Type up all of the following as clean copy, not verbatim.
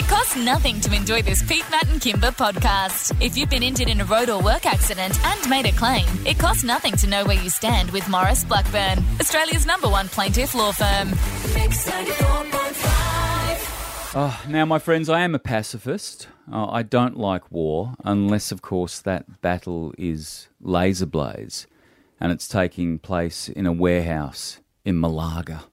It costs nothing to enjoy this Pete, Matt and Kimber podcast. If you've been injured in a road or work accident and made a claim, it costs nothing to know where you stand with Morris Blackburn, Australia's #1 plaintiff law firm. Mix 94.5. Now, my friends, I am a pacifist. I don't like war, unless, of course, that battle is laser blaze, and it's taking place in a warehouse in Malaga.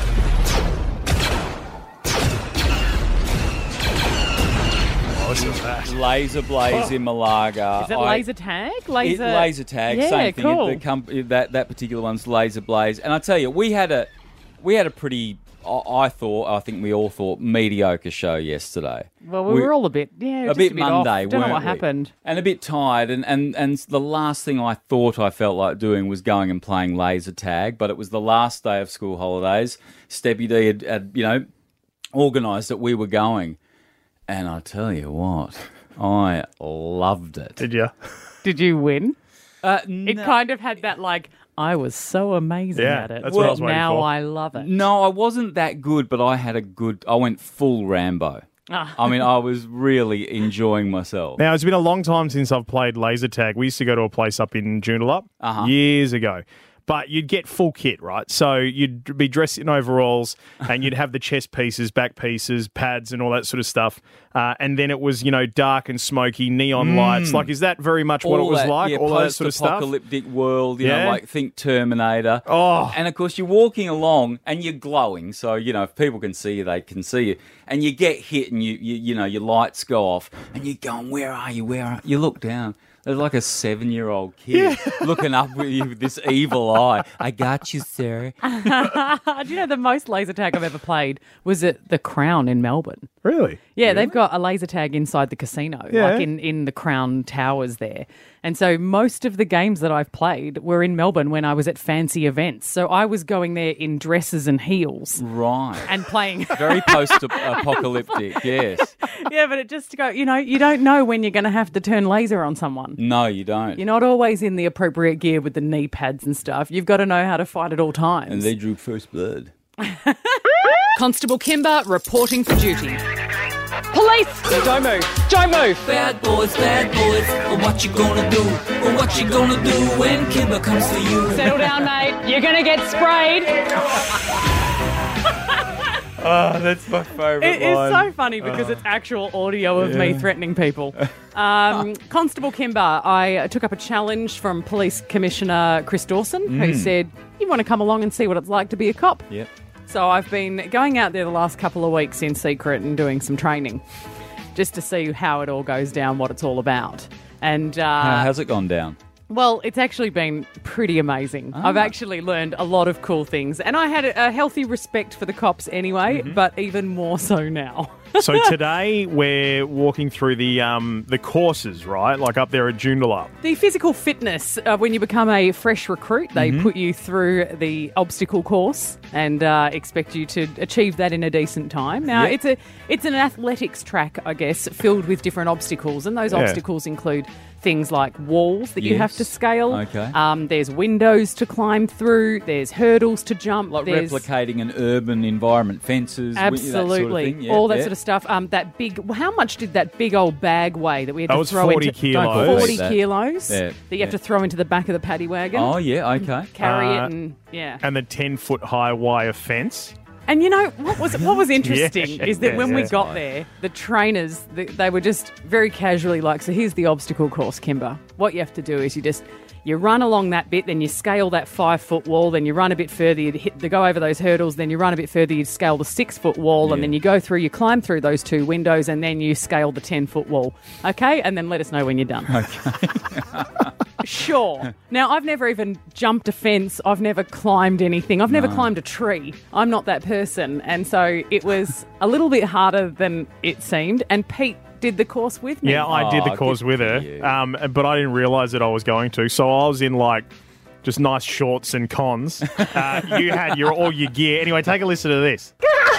Laser blaze in Malaga. Is it laser tag? Laser tag. Yeah, same thing. cool. That particular one's laser blaze. And I tell you, we had a pretty, I think we all thought, mediocre show yesterday. Well, we were all a bit Monday, off. Don't know weren't what we? happened. And a bit tired. And the last thing I thought I felt like doing was going and playing laser tag. But it was the last day of school holidays. Steppy D had organised that we were going. And I tell you what, I loved it. Did you? Did you win? It No. kind of had that I was so amazing Yeah, at it. that's what I was waiting now for. I love it. No, I wasn't that good, but I went full Rambo. I mean, I was really enjoying myself. Now, it's been a long time since I've played laser tag. We used to go to a place up in Joondalup years ago. But you'd get full kit, right? So you'd be dressed in overalls and you'd have the chest pieces, back pieces, pads and all that sort of stuff. And then it was, dark and smoky, neon lights. Like, is that very much what it was like? Yeah, all of that sort of stuff? post-apocalyptic world, you Yeah. know, like think Terminator. Oh. And, of course, you're walking along and you're glowing. So, if people can see you, they can see you. And you get hit and, your lights go off and you're going, where are you? Where are you? You look down. There's like a 7-year-old kid looking up with you with this evil eye. I got you, sir. Do you know the most laser tag I've ever played was at the Crown in Melbourne? Really? Yeah, they've got a laser tag inside the casino, Yeah. like in the Crown Towers there. And so most of the games that I've played were in Melbourne when I was at fancy events. So I was going there in dresses and heels Right. and playing. Very post-apocalyptic, yes. Yeah, but it just to go, you don't know when you're going to have to turn laser on someone. No, you don't. You're not always in the appropriate gear with the knee pads and stuff. You've got to know how to fight at all times. And they drew first blood. Constable Kimber reporting for duty. Police! Don't move. Don't move. Bad boys, what you gonna do? What you gonna do when Kimber comes for you? Settle down, mate. You're going to get sprayed. Oh, that's my favourite It is so funny because it's actual audio of me threatening people. Constable Kimber, I took up a challenge from Police Commissioner Chris Dawson, who said, you want to come along and see what it's like to be a cop? Yep. So I've been going out there the last couple of weeks in secret and doing some training just to see how it all goes down, what it's all about. And How's it gone down? well, it's actually been pretty amazing. I've actually learned a lot of cool things. And I had a healthy respect for the cops anyway, but even more so now. So today we're walking through the courses, right? Like up there at Joondalup. The physical fitness, when you become a fresh recruit, they put you through the obstacle course and expect you to achieve that in a decent time. Now, it's an athletics track, I guess, filled with different obstacles. And those obstacles include things like walls that you have to scale. Okay. There's windows to climb through. There's hurdles to jump. Like there's replicating an urban environment, fences, absolutely that sort of thing. all that sort of stuff. That big. How much did that big old bag weigh that we had That to was throw 40 into? kilos. 40 That. kilos Yeah, that you have to throw into the back of the paddy wagon. Oh, yeah, okay. Carry it and And the 10-foot high wire fence. And you know what was interesting Yeah, is that when we yeah. got there, the trainers they were just very casually like, so here's the obstacle course, Kimber. What you have to do is you run along that bit, then you scale that 5-foot wall, then you run a bit further, you go over those hurdles, then you run a bit further, you scale the 6-foot wall, and then you climb through those 2 windows, and then you scale the 10-foot wall. Okay? And then let us know when you're done. Okay. Sure. Now, I've never even jumped a fence. I've never climbed anything. I've never climbed a tree. I'm not that person. And so it was a little bit harder than it seemed. And Pete did the course with me. Yeah, I did the course good with for her, you. but I didn't realise that I was going to. So I was in just nice shorts and cons. You had all your gear. Anyway, take a listen to this.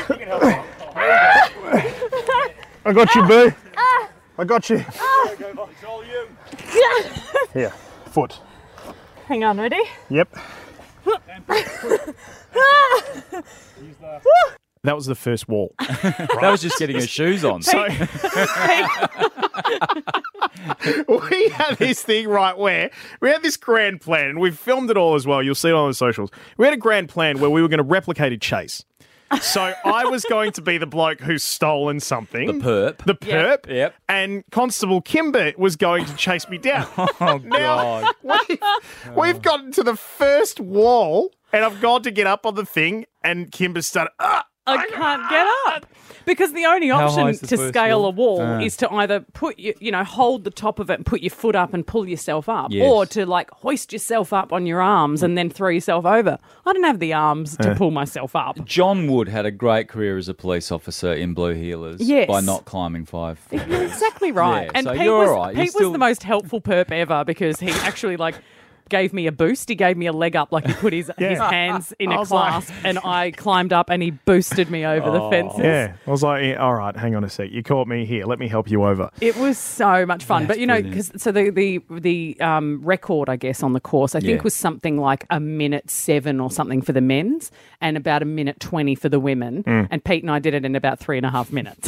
I got you, boo. I got you. It's all you. Here, foot. Hang on, ready? Yep. That was the first wall. That was just getting her shoes on. So we had this thing right where we had this grand plan, and we've filmed it all as well. You'll see it on the socials. We had a grand plan where we were going to replicate a chase. So I was going to be the bloke who's stolen something. The perp. Yep. And Constable Kimber was going to chase me down. Oh, Now, God. we've gotten to the first wall, and I've gone to get up on the thing, and Kimber started, I can't get up. Because the only How high option is the to first scale wall? a wall is to either put hold the top of it and put your foot up and pull yourself up, Yes. or to like hoist yourself up on your arms and then throw yourself over. I didn't have the arms to pull myself up. John Wood had a great career as a police officer in Blue Heelers Yes. by not climbing 5 floors. You're exactly right. Yeah, and so Pete you're was, all right. You're Pete still- was the most helpful perp ever because he actually gave me a boost. He gave me a leg up, like he put his hands in I a was like- clasp, and I climbed up and he boosted me over the fences. Yeah. I was like, yeah, all right, hang on a sec. You caught me here. Let me help you over. It was so much fun. That's But, brilliant. because the record, I guess, on the course, I think Yeah. was something like 1:07 or something for the men's and about 1:20 for the women. And Pete and I did it in about 3.5 minutes.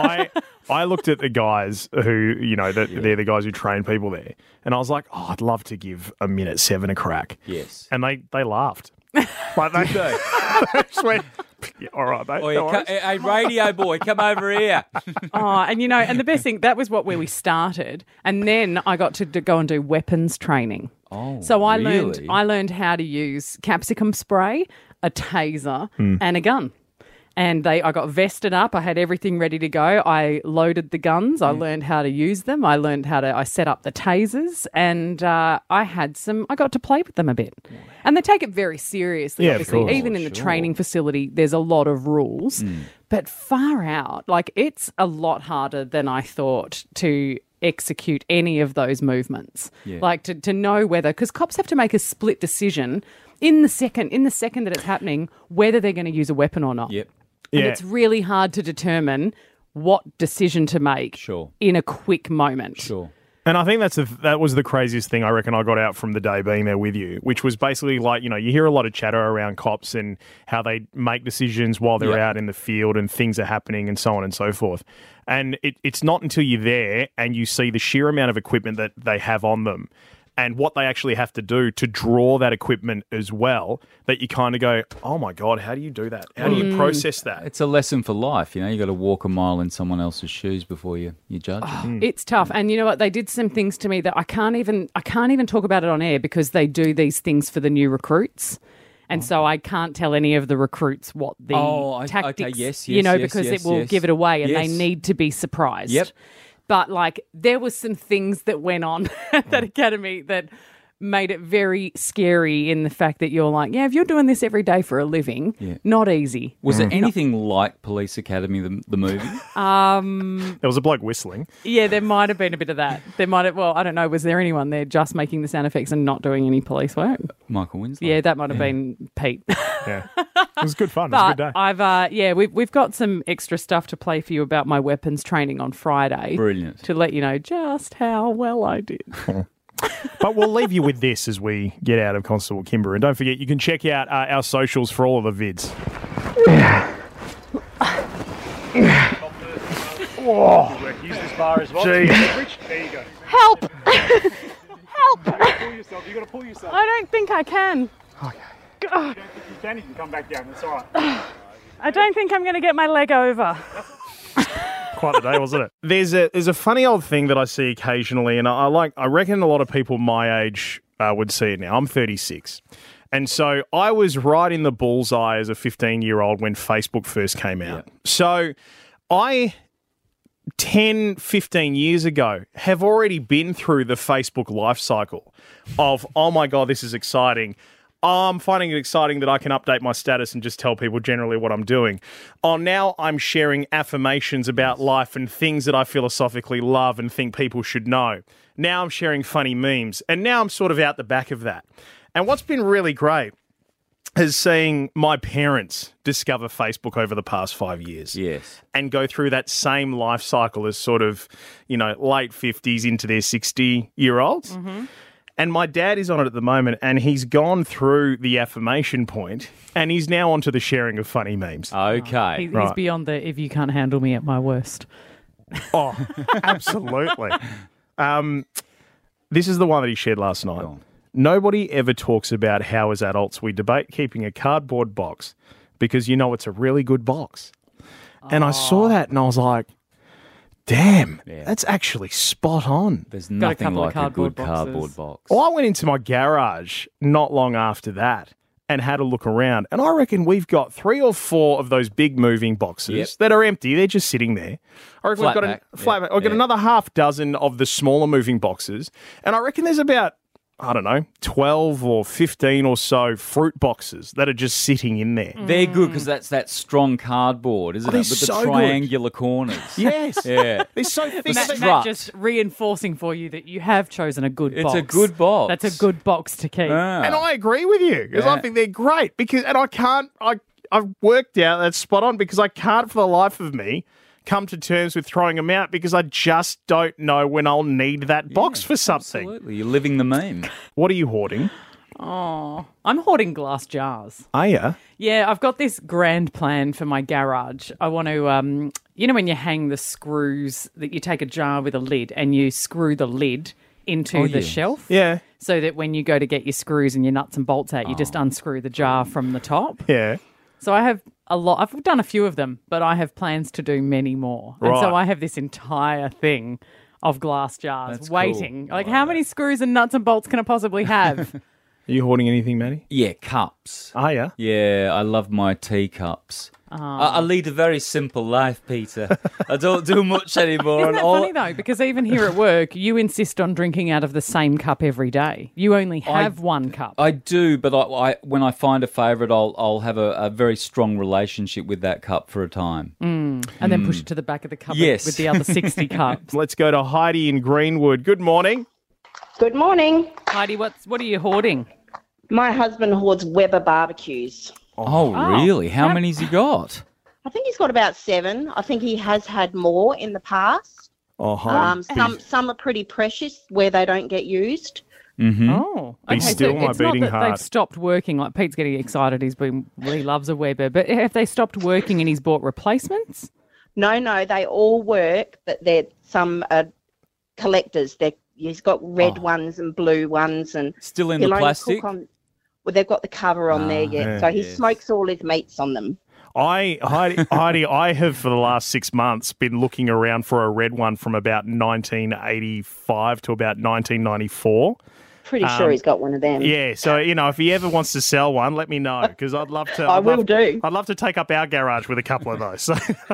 I looked at the guys who, they're the guys who train people there, and I was like, oh, I'd love to give 1:07 a crack. Yes. And they laughed. Like they just went, yeah, all right, mate. Oh, no worries. hey, radio boy, come over here. And the best thing, that was where we started. And then I got to go and do weapons training. Oh, So I really? learned how to use capsicum spray, a taser, and a gun. And I got vested up. I had everything ready to go. I loaded the guns. I learned how to use them. I set up the tasers, and I got to play with them a bit. And they take it very seriously, Yeah, of obviously. course. Even in the training facility, there's a lot of rules. But far out, it's a lot harder than I thought to execute any of those movements. Yeah. To know whether, because cops have to make a split decision in the second that it's happening, whether they're going to use a weapon or not. Yep. And Yeah. it's really hard to determine what decision to make Sure. in a quick moment. Sure. And I think that was the craziest thing I reckon I got out from the day being there with you, which was basically you hear a lot of chatter around cops and how they make decisions while they're Yeah. out in the field and things are happening and so on and so forth. And it's not until you're there and you see the sheer amount of equipment that they have on them and what they actually have to do to draw that equipment as well, that you kind of go, oh my God, how do you do that? How do you process that? It's a lesson for life. You got to walk a mile in someone else's shoes before you judge. It's tough. And you know what? They did some things to me that I can't even talk about it on air because they do these things for the new recruits. And so I can't tell any of the recruits what the tactics, okay, yes, because yes, it will yes. give it away and they Yes. need to be surprised. Yep. But there was some things that went on at that academy that made it very scary in the fact that you're like, if you're doing this every day for a living, not easy. Was it anything like Police Academy, the movie? There was a bloke whistling. Yeah, there might have been a bit of that. There might have, I don't know, was there anyone there just making the sound effects and not doing any police work? Michael Winslow. Yeah, that might have been Pete. Yeah. It was good fun. It was a good But day. we've got some extra stuff to play for you about my weapons training on Friday. Brilliant. To let you know just how well I did. But we'll leave you with this as we get out of Constable Kimber. And don't forget, you can check out our socials for all of the vids. Use this bar as well. Gee. There you go. Help! Help! Pull yourself. You got to pull yourself. I don't think I can. You can come back down. That's all right. I don't think I'm going to get my leg over. Quite a day, wasn't it? There's a funny old thing that I see occasionally, and I reckon a lot of people my age would see it now. I'm 36. And so I was right in the bullseye as a 15-year-old when Facebook first came out. Yeah. So I 10, 15 years ago, have already been through the Facebook life cycle of, oh my God, this is exciting. I'm finding it exciting that I can update my status and just tell people generally what I'm doing. Oh, now I'm sharing affirmations about life and things that I philosophically love and think people should know. Now I'm sharing funny memes. And now I'm sort of out the back of that. And what's been really great is seeing my parents discover Facebook over the past 5 years. Yes. And go through that same life cycle as sort of, late 50s into their 60-year-olds. And my dad is on it at the moment, and he's gone through the affirmation point, and he's now onto the sharing of funny memes. Okay. He's beyond the if you can't handle me at my worst. Oh, absolutely. This is the one that he shared last night. Nobody ever talks about how, as adults, we debate keeping a cardboard box because you know it's a really good box. And I saw that and I was like, damn, that's actually spot on. There's Got a nothing couple of like a cardboard good boxes. cardboard box. Well, I went into my garage not long after that and had a look around. And I reckon we've got 3 or 4 of those big moving boxes that are empty. They're just sitting there. I reckon I've got another half dozen of the smaller moving boxes. And I reckon there's about, I don't know, 12 or 15 or so fruit boxes that are just sitting in there. They're good because that's that strong cardboard, isn't it? they're With so the good. triangular corners. Yes. Yeah. They're so thick. Matt just reinforcing for you that you have chosen a good box. It's a good box. That's a good box to keep. And I agree with you because I think they're great I've worked out that's spot on because I can't for the life of me come to terms with throwing them out because I just don't know when I'll need that box for something. Absolutely. You're living the meme. What are you hoarding? Oh, I'm hoarding glass jars. Are you? Yeah, I've got this grand plan for my garage. I want to, you know, when you hang the screws, that you take a jar with a lid and you screw the lid into the shelf. Yeah. So that when you go to get your screws and your nuts and bolts out, you just unscrew the jar from the top. Yeah. So I have a lot. I've done a few of them, but I have plans to do many more. And so Right. I have this entire thing of glass jars That's waiting. cool. Like, how many screws and nuts and bolts can I possibly have? Are you hoarding anything, Maddie? Yeah, cups. Are you? Yeah, I love my teacups. I lead a very simple life, Peter. I don't do much anymore. Isn't that funny, though? Because even here at work, you insist on drinking out of the same cup every day. You only have one cup. I do, but I when I find a favourite, I'll have a very strong relationship with that cup for a time. And then push it to the back of the cupboard Yes. with the other 60 cups. Let's go to Heidi in Greenwood. Good morning. Good morning. Heidi, what are you hoarding? My husband hoards Weber barbecues. Oh, really? How many's he got? I think he's got about 7. I think he has had more in the past. Oh, Heidi. Some are pretty precious where they don't get used. Oh, Be still, my it's not beating that heart. they've stopped working. Like Pete's getting excited. He loves a Weber. But have they stopped working and he's bought replacements? No, they all work, but they're some collectors. He's got red ones and blue ones, and Still in he'll the only plastic? cook on. Well, they've got the cover on there yet, so he smokes all his meats on them. Heidi, I have for the last 6 months been looking around for a red one from about 1985 to about 1994. Pretty sure he's got one of them. Yeah, so, if he ever wants to sell one, let me know because I'd love to. I will do. I'd love to take up our garage with a couple of those. So,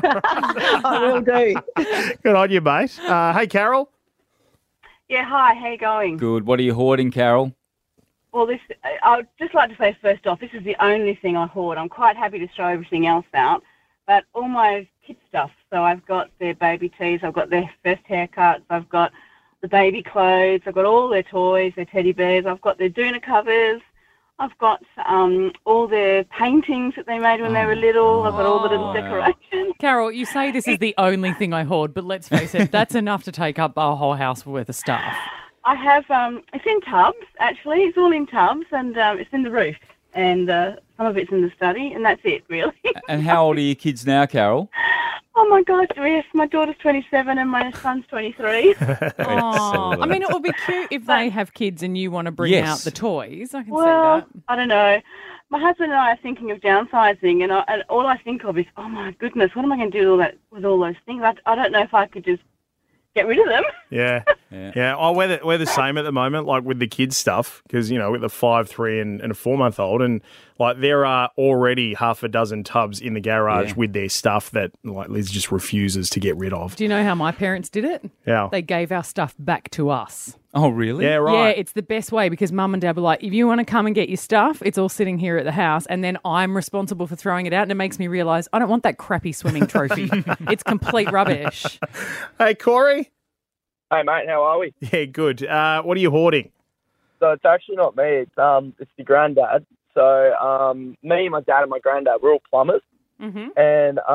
I will do. good on you, mate. Hey, Carol. Yeah, hi, how you going? Good. What are you hoarding, Carol? Well, I'd just like to say first off, this is the only thing I hoard. I'm quite happy to throw everything else out, but all my kids' stuff. So I've got their baby tees, I've got their first haircuts, I've got the baby clothes, I've got all their toys, their teddy bears, I've got their doona covers, I've got all their paintings that they made when they were little, I've got all the little decorations. Carol, you say this is the only thing I hoard, but let's face it, that's enough to take up a whole house worth of stuff. I have, it's in tubs, actually. It's all in tubs, and it's in the roof. And some of it's in the study, and that's it, really. And how old are your kids now, Carol? Oh, my gosh, yes. My daughter's 27 and my son's 23. Oh, I mean, it would be cute if they have kids and you want to bring out the toys. I can see Well, that. I don't know. My husband and I are thinking of downsizing, and all I think of is, oh, my goodness, what am I going to do with all those things? I don't know if I could just get rid of them. Yeah. Oh, we're the same at the moment, like with the kids' stuff, because, with the 5, 3 and a 4-month-old, and like there are already half a dozen tubs in the garage with their stuff that like Liz just refuses to get rid of. Do you know how my parents did it? Yeah. They gave our stuff back to us. Oh, really? Yeah, right. Yeah, it's the best way because Mum and Dad were like, if you want to come and get your stuff, it's all sitting here at the house, and then I'm responsible for throwing it out, and it makes me realise I don't want that crappy swimming trophy. It's complete rubbish. Hey, Corey. Hey, mate, how are we? Yeah, good. What are you hoarding? So it's actually not me. It's the granddad. So me, my dad, and my granddad, we're all plumbers. Mm-hmm.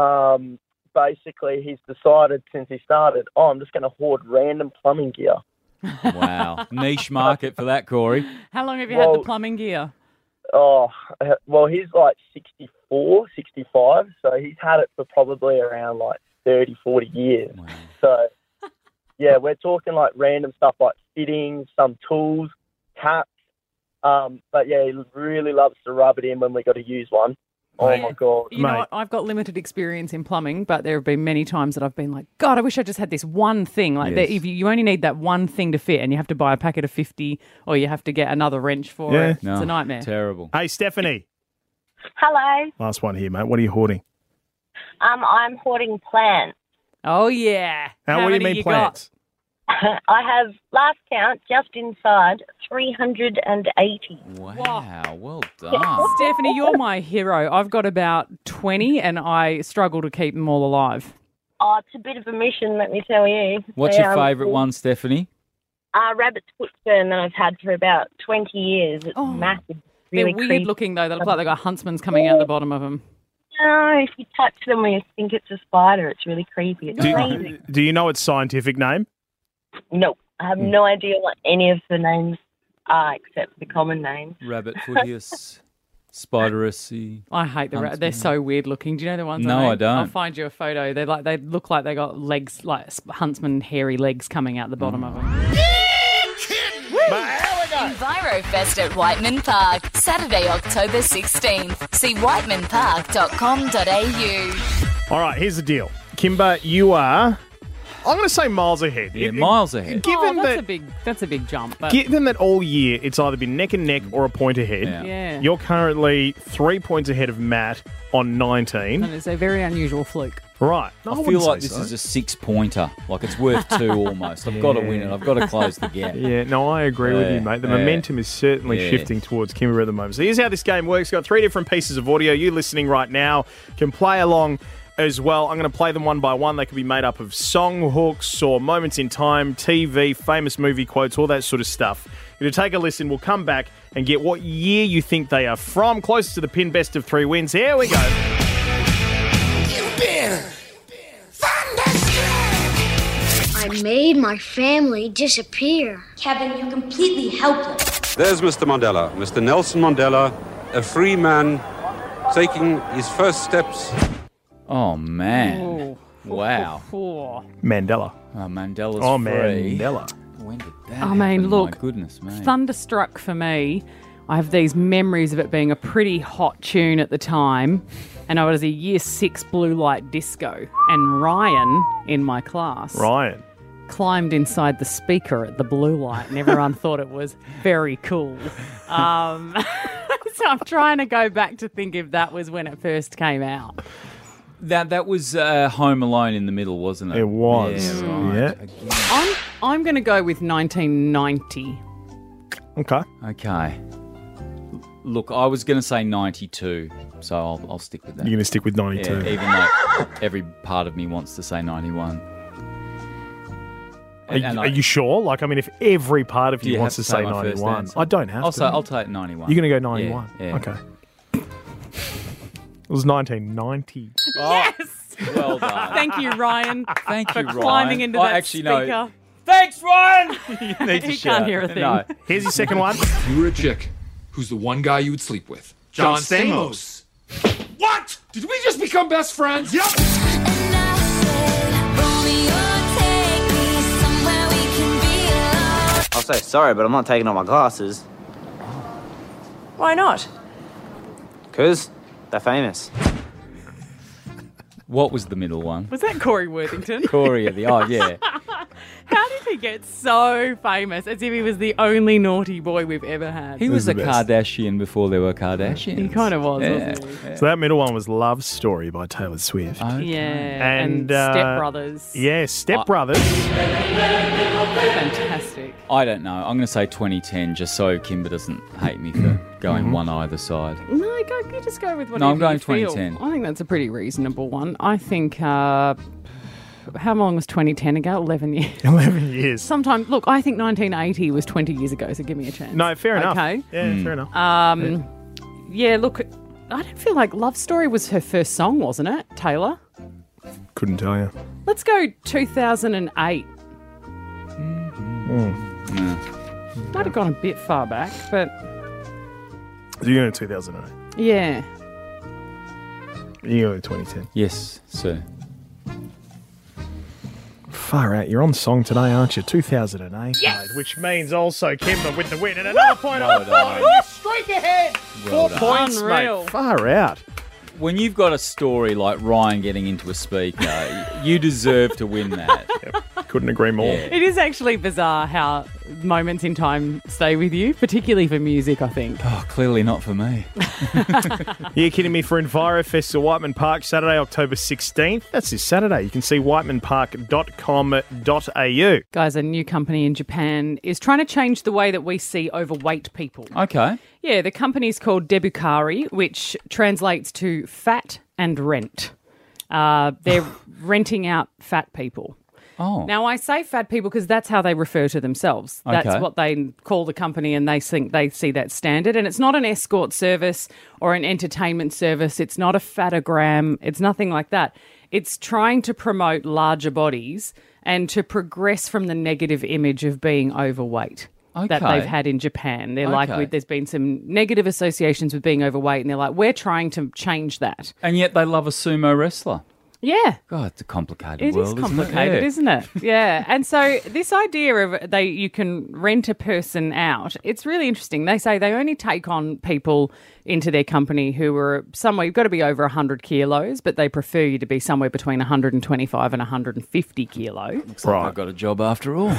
And basically he's decided since he started, I'm just going to hoard random plumbing gear. Wow. Niche market for that, Corey. How long have you had the plumbing gear? Oh, well, he's like 64, 65, so he's had it for probably around like 30, 40 years. Wow. So, yeah, we're talking like random stuff like fittings, some tools, taps. But, yeah, he really loves to rub it in when we got to use one. Oh, my God. You know what? I've got limited experience in plumbing, but there have been many times that I've been like, God, I wish I just had this one thing. Like, Yes. if you only need that one thing to fit and you have to buy a packet of 50 or you have to get another wrench for it. No, It's a nightmare. Terrible. Hey, Stephanie. Hello. Last one here, mate. What are you hoarding? I'm hoarding plants. Oh, yeah. How what do you many mean plants? I have, last count, just inside 380. Wow. Well done. Stephanie, you're my hero. I've got about 20 and I struggle to keep them all alive. Oh, it's a bit of a mission, let me tell you. What's your favourite one, Stephanie? Rabbit's foot fern that I've had for about 20 years. It's massive. Really They're weird creepy. looking, though. They look like they've got huntsmen's coming out the bottom of them. No, if you touch them, you think it's a spider. It's really creepy. It's amazing. Do you know its scientific name? No, I have no idea what any of the names are except the common names. Rabbit footius, spiderus. I hate the They're so weird looking. Do you know the ones? No, mean? I don't. I'll find you a photo. They look like they got legs, like huntsman hairy legs coming out the bottom of them. Envirofest at Whiteman Park, Saturday, October 16th. See whitemanpark.com.au. All right, here's the deal. Kimber, you are, I'm going to say miles ahead. Yeah, miles ahead. Given that's a big jump. But Given that all year it's either been neck and neck or a point ahead, Yeah. you're currently 3 points ahead of Matt on 19. and it's a very unusual fluke. Right. No, I feel wouldn't like say this so. is a 6-pointer. Like it's worth 2 almost. I've got to win it. I've got to close the gap. Yeah, no, I agree with you, mate. The momentum is certainly shifting towards Kimber at the moment. So here's how this game works. Got 3 different pieces of audio. You listening right now can play along as well. I'm going to play them one by one. They could be made up of song hooks or moments in time, TV, famous movie quotes, all that sort of stuff. You're going to take a listen. We'll come back and get what year you think they are from. Closest to the pin, best of 3 wins. Here we go. I made my family disappear. Kevin, you're completely helpless. There's Mr. Mandela, Mr. Nelson Mandela, a free man taking his first steps. Oh, man. Ooh. Wow. Mandela. Oh, Mandela's Oh, free. Mandela. When did that I mean, happen? look, My goodness, man. Thunderstruck for me. I have these memories of it being a pretty hot tune at the time, and I was a year 6 blue light disco, and Ryan in my class Ryan climbed inside the speaker at the blue light, and everyone thought it was very cool. So I'm trying to go back to think if that was when it first came out. That was Home Alone in the middle, wasn't it? It was. Yeah, right. Yeah. I'm going to go with 1990. Okay. Okay. Look, I was going to say 92, so I'll stick with that. You're going to stick with 92. Yeah, even though every part of me wants to say 91. Are you sure? Like, I mean, if every part of Do you you wants to have to say take my first 91, answer? I don't have to. I'll take 91. You're going to go 91? Yeah. Okay. It was 1990. Yes! Well done. Thank you, Ryan. Thank you, for Ryan. climbing into that speaker. No. Thanks, Ryan! You need to He shout. can't hear a thing. No. Here's your second one. You were a chick who's the one guy you would sleep with. John Stamos. What? Did we just become best friends? Yep. I'll say sorry, but I'm not taking off my glasses. Why not? Because they're famous. What was the middle one? Was that Corey Worthington? Corey, yeah. How did he get so famous as if he was the only naughty boy we've ever had? He was the a best. Kardashian before there were Kardashians. He kind of was, Yeah. wasn't he? So that middle one was Love Story by Taylor Swift. Okay. Yeah, and And, Step Brothers. Yeah, Step Brothers. Fantastic. I don't know. I'm going to say 2010 just so Kimber doesn't hate me for going one either side. No, you just go with whatever No, I'm going you feel. 2010. I think that's a pretty reasonable one. I think, how long was 2010 ago? 11 years. 11 years. Sometimes, look, I think 1980 was 20 years ago, so give me a chance. No, fair enough. Okay. Yeah, fair enough. Yeah, look, I don't feel like Love Story was her first song, wasn't it, Taylor? Couldn't tell you. Let's go 2008. Might have gone a bit far back, but So you're in 2008. yeah. You're in 2010. Yes, sir. Far out. You're on song today, aren't you? 2008. Yes! Which means also Kimber with the win and another point on the board. You streak ahead. Well 4 done. points, Unreal. mate. Far out. When you've got a story like Ryan getting into a speaker, you deserve to win that. Couldn't agree more. Yeah. It is actually bizarre how moments in time stay with you, particularly for music, I think. Oh, clearly not for me. You're kidding me. For EnviroFest at Whiteman Park, Saturday, October 16th. That's this Saturday. You can see whitemanpark.com.au. Guys, a new company in Japan is trying to change the way that we see overweight people. Okay. Yeah, the company's called Debukari, which translates to fat and rent. They're renting out fat people. Oh. Now, I say fat people because that's how they refer to themselves. That's Okay. what they call the company, and they think they see that standard. And it's not an escort service or an entertainment service. It's not a fatogram. It's nothing like that. It's trying to promote larger bodies and to progress from the negative image of being overweight that Okay. they've had in Japan. They're Okay. like, there's been some negative associations with being overweight, and they're like, we're trying to change that. And yet they love a sumo wrestler. Yeah. God, it's a complicated It world, is isn't complicated, it? isn't it? Yeah. And so this idea of you can rent a person out, it's really interesting. They say they only take on people into their company who are somewhere, you've got to be over 100 kilos, but they prefer you to be somewhere between 125 and 150 kilo. Looks like I've got a job after all.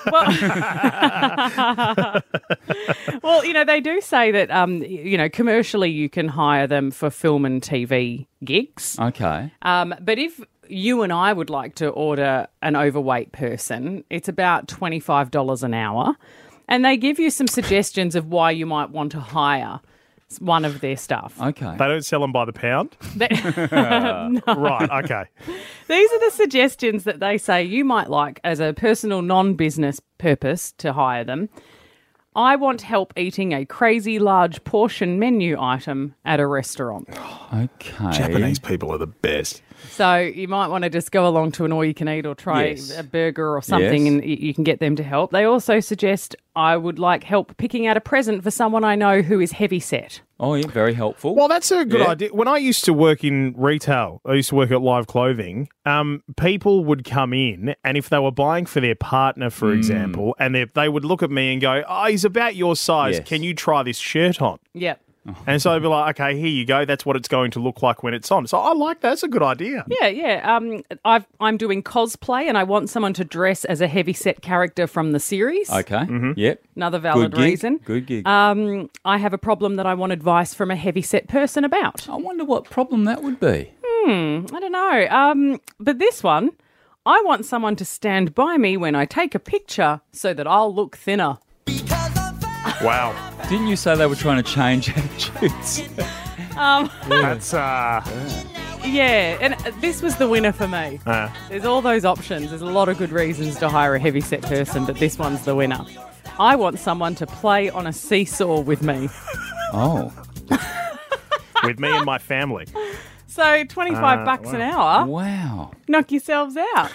Well, they do say that, commercially you can hire them for film and TV gigs. Okay. But if you and I would like to order an overweight person, it's about $25 an hour. And they give you some suggestions of why you might want to hire one of their staff. Okay. They don't sell them by the pound? No. Right, okay. These are the suggestions that they say you might like as a personal non-business purpose to hire them. I want help eating a crazy large portion menu item at a restaurant. Okay. Japanese people are the best. So you might want to just go along to an all-you-can-eat or try Yes. a burger or something, Yes. and you can get them to help. They also suggest I would like help picking out a present for someone I know who is heavy set. Oh, yeah, very helpful. Well, that's a good Yeah. idea. When I used to work in retail, I used to work at Live Clothing, people would come in, and if they were buying for their partner, for example, and they would look at me and go, oh, he's about your size. Yes. Can you try this shirt on? Yep. And so I'd be like, okay, here you go. That's what it's going to look like when it's on. So I like that. That's a good idea. Yeah. I'm doing cosplay, and I want someone to dress as a heavy-set character from the series. Okay. Yep. Another valid Good gig. reason. Good gig. I have a problem that I want advice from a heavy-set person about. I wonder what problem that would be. I don't know. But this one, I want someone to stand by me when I take a picture so that I'll look thinner. Wow. Didn't you say they were trying to change attitudes? That's, Yeah, and this was the winner for me. There's all those options. There's a lot of good reasons to hire a heavy-set person, but this one's the winner. I want someone to play on a seesaw with me. Oh. with me and my family. So $25 an hour. Wow. Knock yourselves out.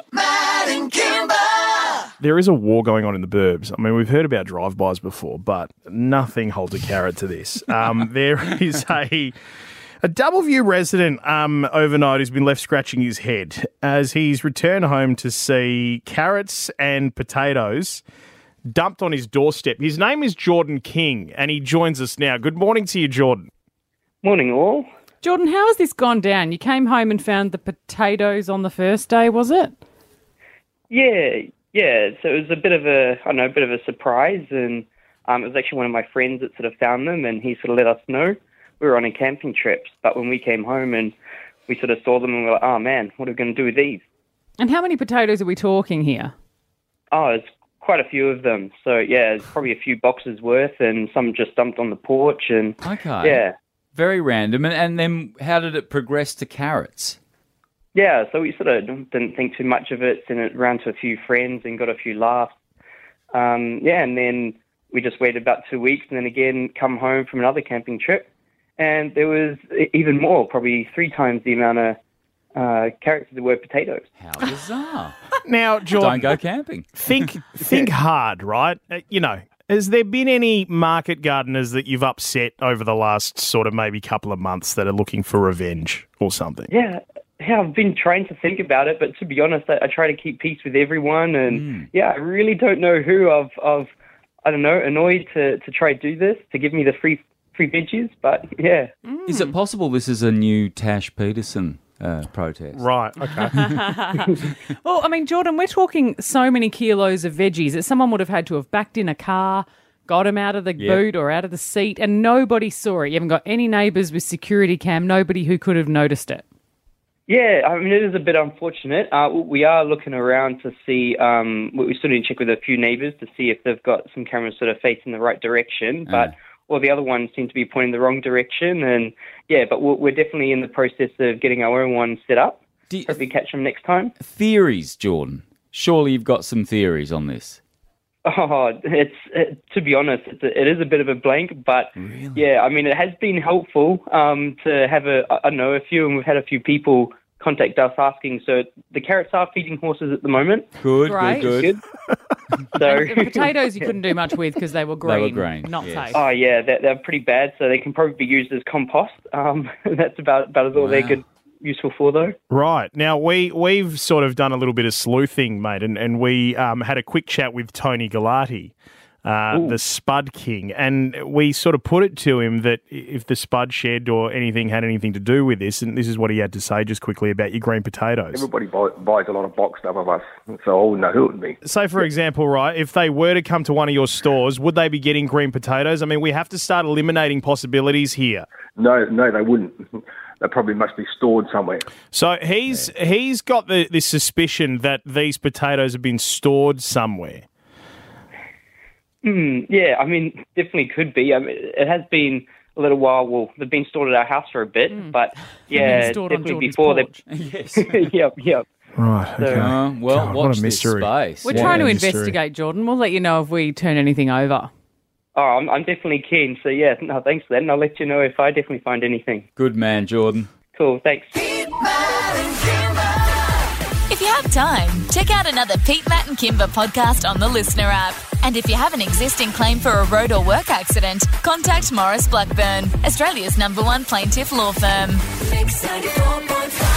There is a war going on in the burbs. I mean, we've heard about drive-bys before, but nothing holds a carrot to this. There is a Doubleview resident overnight who's been left scratching his head as he's returned home to see carrots and potatoes dumped on his doorstep. His name is Jordan King, and he joins us now. Good morning to you, Jordan. Morning, all. Jordan, how has this gone down? You came home and found the potatoes on the first day, was it? Yeah. So it was a bit of a surprise, and it was actually one of my friends that sort of found them, and he sort of let us know. We were on a camping trip, but when we came home and we sort of saw them, and we were like, oh man, what are we going to do with these? And how many potatoes are we talking here? Oh, it's quite a few of them. So yeah, it's probably a few boxes worth, and some just dumped on the porch, and Okay. yeah. Very random. And then how did it progress to carrots? Yeah, so we sort of didn't think too much of it, sent it around to a few friends and got a few laughs. And then we just waited about 2 weeks and then again come home from another camping trip. And there was even more, probably 3 times the amount of carrots as there were potatoes. How bizarre. Now, Jordan, Don't go camping. Think hard, right? Has there been any market gardeners that you've upset over the last sort of maybe couple of months that are looking for revenge or something? Yeah, I've been trying to think about it, but to be honest, I try to keep peace with everyone, and I really don't know who I've annoyed to try to do this, to give me the free veggies, but yeah. Is it possible this is a new Tash Peterson protest? Right, okay. Well, I mean, Jordan, we're talking so many kilos of veggies that someone would have had to have backed in a car, got him out of the boot or out of the seat, and nobody saw it. You haven't got any neighbours with security cam, nobody who could have noticed it. Yeah, I mean, it is a bit unfortunate. We are looking around to see, we still need to check with a few neighbours to see if they've got some cameras sort of facing the right direction, but all the other ones seem to be pointing the wrong direction, and but we're definitely in the process of getting our own one set up. Hopefully catch them next time. Theories, Jordan. Surely you've got some theories on this. Oh, to be honest, it is a bit of a blank, but I mean, it has been helpful to have a few, and we've had a few people contact us asking. So the carrots are feeding horses at the moment. Good. So the potatoes you couldn't do much with because they were green. Not safe. Oh yeah, they're pretty bad. So they can probably be used as compost. That's about as all they're good. Useful for, though. Right. Now, we've sort of done a little bit of sleuthing, mate, and we had a quick chat with Tony Galati, the Spud King, and we sort of put it to him that if the Spud shed or anything had anything to do with this, and this is what he had to say just quickly about your green potatoes. Everybody buys a lot of box stuff of us, so I wouldn't know who it would be. Say, for example, right, if they were to come to one of your stores, would they be getting green potatoes? I mean, we have to start eliminating possibilities here. No, they wouldn't. They probably must be stored somewhere. So he's got this suspicion that these potatoes have been stored somewhere. Yeah, I mean, definitely could be. I mean, it has been a little while. Well, they've been stored at our house for a bit, but definitely before they. Yes. Yep. Right. So, God, watch what a this mystery. space. We're trying to investigate, Jordan. We'll let you know if we turn anything over. Oh, I'm definitely keen. So, thanks for that. And I'll let you know if I definitely find anything. Good man, Jordan. Cool, thanks. If you have time, check out another Pete, Matt and Kimber podcast on the Listener app. And if you have an existing claim for a road or work accident, contact Morris Blackburn, Australia's #1 plaintiff law firm. Mix 94.5.